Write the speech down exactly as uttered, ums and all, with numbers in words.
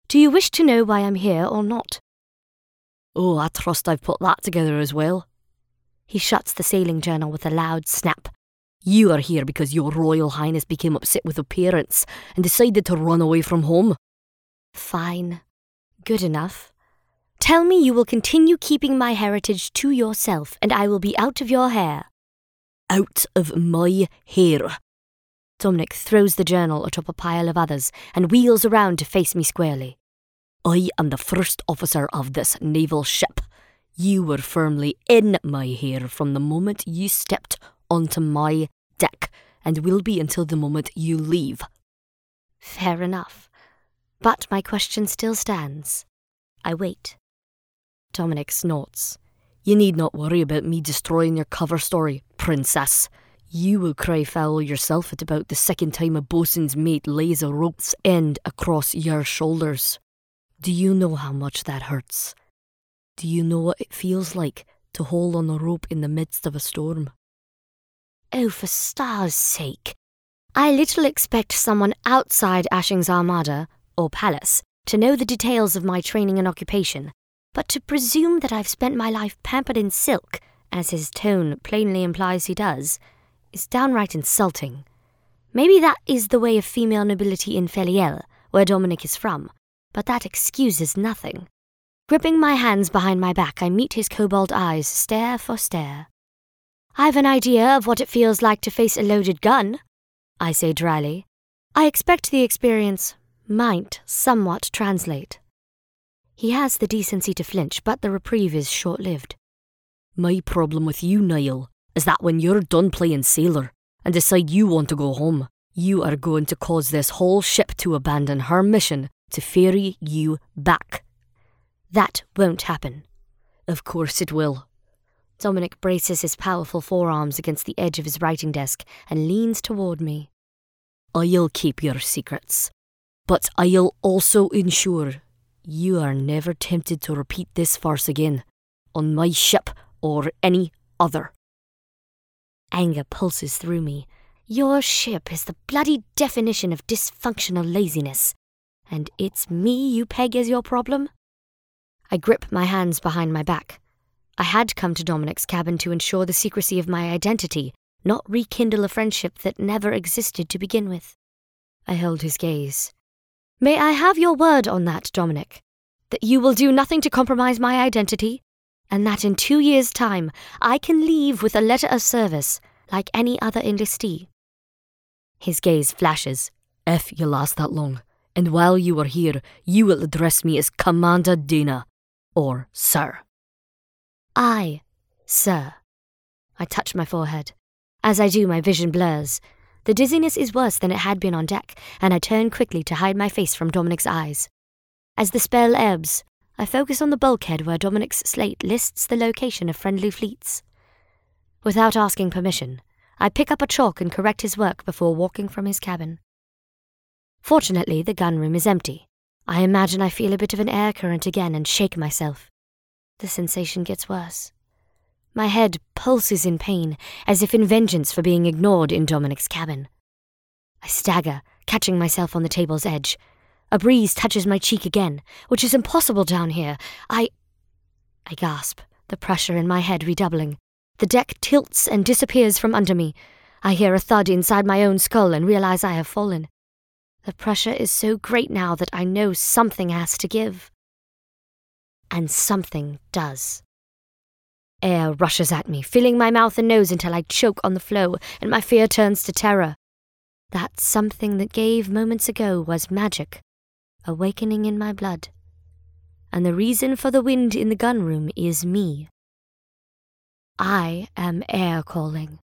Do you wish to know why I'm here or not? Oh, I trust I've put that together as well. He shuts the sailing journal with a loud snap. You are here because your Royal Highness became upset with appearance and decided to run away from home. Fine. Good enough. Tell me you will continue keeping my heritage to yourself, and I will be out of your hair. Out of my hair. Dominic throws the journal atop a pile of others and wheels around to face me squarely. I am the first officer of this naval ship. You were firmly in my hair from the moment you stepped onto my deck, and will be until the moment you leave. Fair enough. But my question still stands. I wait. Dominic snorts. You need not worry about me destroying your cover story, princess. You will cry foul yourself at about the second time a bosun's mate lays a rope's end across your shoulders. Do you know how much that hurts? Do you know what it feels like to hold on a rope in the midst of a storm? Oh, for stars' sake. I little expect someone outside Ashing's Armada, or palace, to know the details of my training and occupation, but to presume that I've spent my life pampered in silk, as his tone plainly implies he does, is downright insulting. Maybe that is the way of female nobility in Feliel, where Dominic is from, but that excuses nothing. Gripping my hands behind my back, I meet his cobalt eyes, stare for stare. I've an idea of what it feels like to face a loaded gun, I say dryly. I expect the experience might somewhat translate. He has the decency to flinch, but the reprieve is short-lived. My problem with you, Niall, is that when you're done playing sailor and decide you want to go home, you are going to cause this whole ship to abandon her mission to ferry you back. That won't happen. Of course it will. Dominic braces his powerful forearms against the edge of his writing desk and leans toward me. I'll keep your secrets, but I'll also ensure you are never tempted to repeat this farce again, on my ship or any other. Anger pulses through me. Your ship is the bloody definition of dysfunctional laziness, and it's me you peg as your problem? I grip my hands behind my back. I had come to Dominic's cabin to ensure the secrecy of my identity, not rekindle a friendship that never existed to begin with. I held his gaze. May I have your word on that, Dominic? That you will do nothing to compromise my identity? And that in two years' time I can leave with a letter of service, like any other enlistee? His gaze flashes. If you last that long, and while you are here, you will address me as Commander Dana, or Sir. I, sir. I touch my forehead. As I do, my vision blurs. The dizziness is worse than it had been on deck, and I turn quickly to hide my face from Dominic's eyes. As the spell ebbs, I focus on the bulkhead where Dominic's slate lists the location of friendly fleets. Without asking permission, I pick up a chalk and correct his work before walking from his cabin. Fortunately, the gun room is empty. I imagine I feel a bit of an air current again and shake myself. The sensation gets worse. My head pulses in pain, as if in vengeance for being ignored in Dominic's cabin. I stagger, catching myself on the table's edge. A breeze touches my cheek again, which is impossible down here. I... I gasp, the pressure in my head redoubling. The deck tilts and disappears from under me. I hear a thud inside my own skull and realize I have fallen. The pressure is so great now that I know something has to give. And something does. Air rushes at me, filling my mouth and nose until I choke on the flow, and my fear turns to terror. That something that gave moments ago was magic, awakening in my blood. And the reason for the wind in the gun room is me. I am air calling.